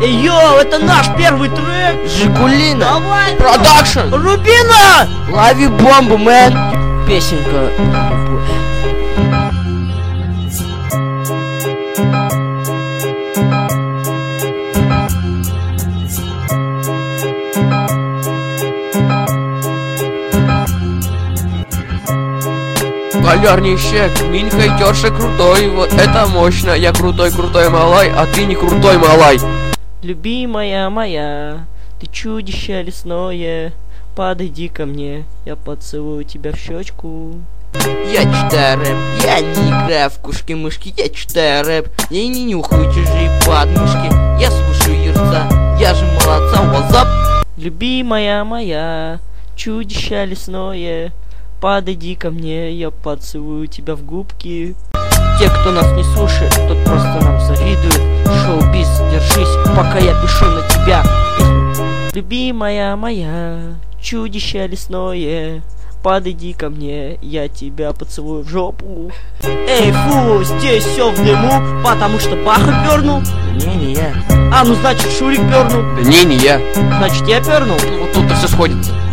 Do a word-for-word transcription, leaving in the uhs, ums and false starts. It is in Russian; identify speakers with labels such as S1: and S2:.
S1: Эй, йоу, это наш первый трек!
S2: Жигулина!
S1: Давай!
S2: Продакшн!
S1: Рубина!
S2: Лови бомбу, мэн! Песенка. Полярнище, мин хейтерша крутой, вот это мощно. Я крутой, крутой малай, а ты не крутой малай.
S1: Любимая моя, ты чудище лесное, подойди ко мне, я поцелую тебя в щечку.
S2: Я читаю рэп, я не играю в кушки-мышки, я читаю рэп, я не нюхаю чужие подмышки, я слушаю юрца, я же молодца, вазап.
S1: Любимая моя, чудище лесное, подойди ко мне, я поцелую тебя в губки. Те, кто нас не слушает, тот просто нам завидует. Шоу-биз, держись, пока я пишу на тебя. Любимая моя, чудище лесное, подойди ко мне, я тебя поцелую в жопу. Эй, фу, здесь все в дыму, потому что Баха пернул.
S2: Не, не я.
S1: А, ну значит Шурик пернул.
S2: Да не, не я.
S1: Значит я пернул.
S2: Ну вот тут-то все сходится.